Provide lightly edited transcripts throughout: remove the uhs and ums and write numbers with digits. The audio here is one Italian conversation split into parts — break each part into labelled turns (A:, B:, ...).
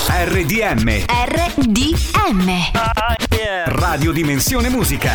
A: RDM. Radio Dimensione Musica.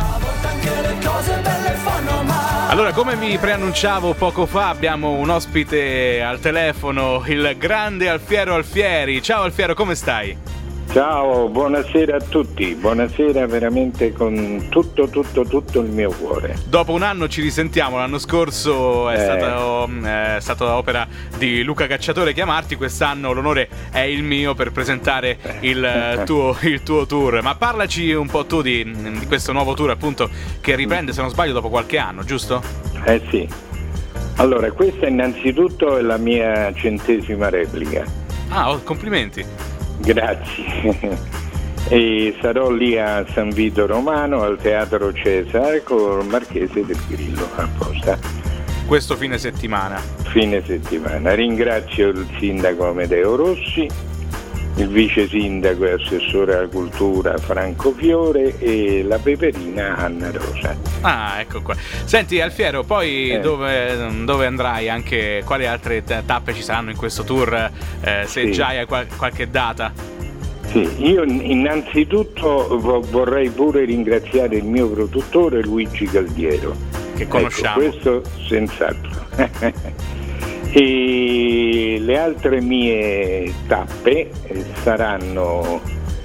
B: Allora, come vi preannunciavo poco fa, abbiamo un ospite al telefono, il grande Alfiero Alfieri. Ciao Alfiero, come stai?
C: Ciao, buonasera a tutti, buonasera veramente con tutto il mio cuore.
B: Dopo un anno ci risentiamo, l'anno scorso è stata opera di Luca Cacciatore chiamarti, quest'anno l'onore è il mio per presentare il tuo tour. Ma parlaci un po' tu di questo nuovo tour, appunto, che riprende, se non sbaglio, dopo qualche anno, giusto?
C: Sì. Allora, questa innanzitutto è la mia 100ª replica.
B: Complimenti.
C: Grazie. E sarò lì a San Vito Romano, al Teatro Cesare, con il Marchese del Grillo apposta.
B: Questo fine settimana.
C: Ringrazio il sindaco Amedeo Rossi, il vice sindaco e assessore alla cultura Franco Fiore e la peperina Anna Rosa.
B: Ecco qua. Senti Alfiero, poi dove andrai? Anche quali altre tappe ci saranno in questo tour? Se già hai qualche data?
C: Sì, io innanzitutto vorrei pure ringraziare il mio produttore Luigi Caldiero,
B: che conosciamo.
C: Ecco, questo senz'altro. E le altre mie tappe saranno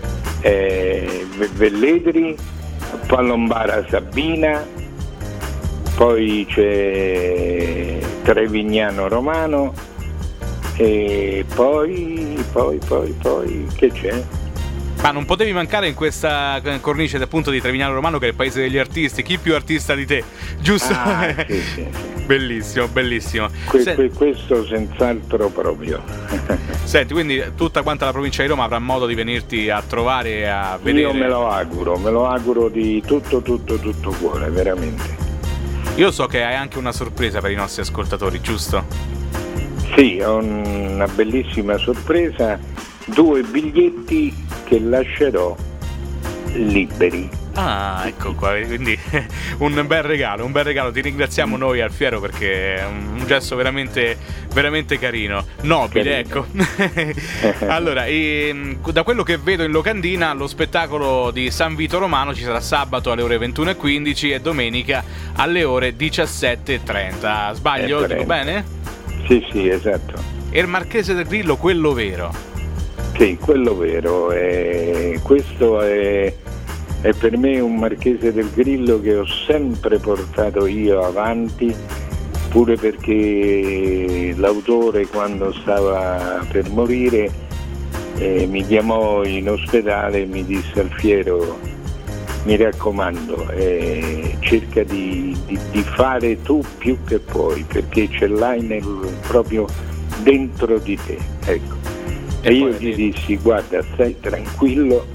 C: Velletri, Palombara Sabina, poi c'è Trevignano Romano e poi che c'è?
B: Ma non potevi mancare in questa cornice appunto di Trevignano Romano, che è il paese degli artisti. Chi più artista di te, giusto?
C: Sì.
B: Bellissimo.
C: Questo senz'altro proprio.
B: Senti, quindi tutta quanta la provincia di Roma avrà modo di venirti a trovare e a vedere.
C: Io me lo auguro di tutto cuore, veramente.
B: Io so che hai anche una sorpresa per i nostri ascoltatori, giusto?
C: Sì, ho una bellissima sorpresa, 2 biglietti che lascerò liberi.
B: Ecco qua, quindi un bel regalo, ti ringraziamo noi Alfiero, perché è un gesto veramente carino, nobile, carino. Ecco. Allora, da quello che vedo in locandina, lo spettacolo di San Vito Romano ci sarà sabato alle ore 21:15 e domenica alle ore 17:30. Sbaglio? Dico bene?
C: Sì, esatto.
B: E il Marchese del Grillo, quello vero?
C: Sì, quello vero. Questo è per me un Marchese del Grillo che ho sempre portato io avanti, pure perché l'autore, quando stava per morire, mi chiamò in ospedale e mi disse: Alfiero, mi raccomando, cerca di fare tu più che puoi, perché ce l'hai proprio dentro di te, ecco. E io gli dissi: guarda, stai tranquillo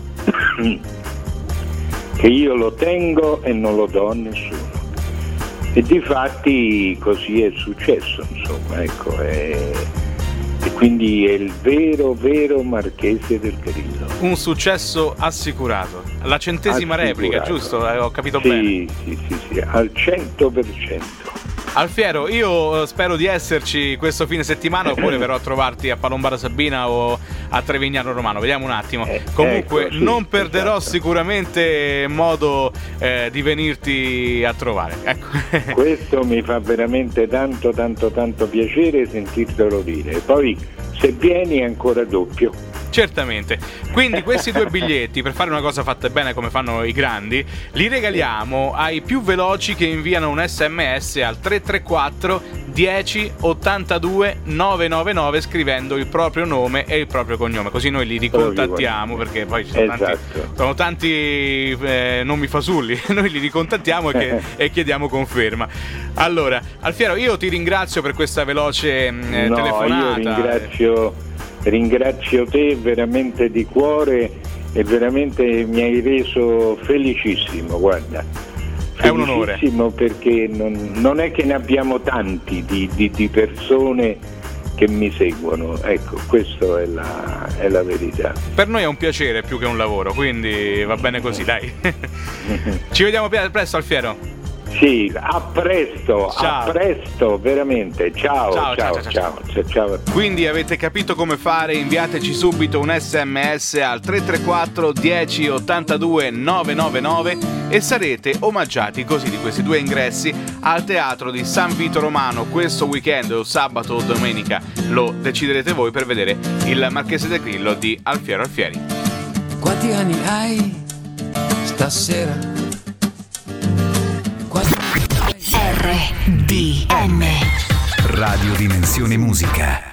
C: che io lo tengo e non lo do a nessuno. E difatti così è successo, insomma, ecco. E quindi è il vero Marchese del Grillo.
B: Un successo assicurato. La 100ª replica, giusto? Ho capito bene?
C: Sì, al 100%.
B: Alfiero, io spero di esserci questo fine settimana, oppure verrò a trovarti a Palombara Sabina o a Trevignano Romano, vediamo un attimo. Comunque
C: ecco, sì,
B: non perderò
C: esatto.
B: sicuramente modo di venirti a trovare, ecco.
C: Questo mi fa veramente tanto piacere sentirtelo dire. E poi se vieni ancora doppio.
B: Certamente. Quindi questi 2 biglietti, per fare una cosa fatta bene come fanno i grandi, li regaliamo ai più veloci che inviano un SMS al 334 10 82 999 scrivendo il proprio nome e il proprio cognome, così noi li ricontattiamo, perché poi ci sono tanti nomi fasulli. Noi li ricontattiamo e chiediamo conferma. Allora, Alfiero, io ti ringrazio per questa veloce telefonata.
C: Io ringrazio te veramente di cuore e veramente mi hai reso felicissimo, guarda.
B: È un onore.
C: Felicissimo, perché non è che ne abbiamo tanti di persone che mi seguono, ecco, questa è la verità.
B: Per noi è un piacere più che un lavoro, quindi va bene così, dai. Ci vediamo presto, Alfiero.
C: Sì, a presto, veramente. Ciao.
B: Quindi avete capito come fare? Inviateci subito un SMS al 334 10 82 999 e sarete omaggiati così di questi 2 ingressi al Teatro di San Vito Romano questo weekend, o sabato o domenica, lo deciderete voi, per vedere il Marchese del Grillo di Alfiero Alfieri.
D: Quanti anni hai stasera?
A: RDM Radio Dimensione Musica.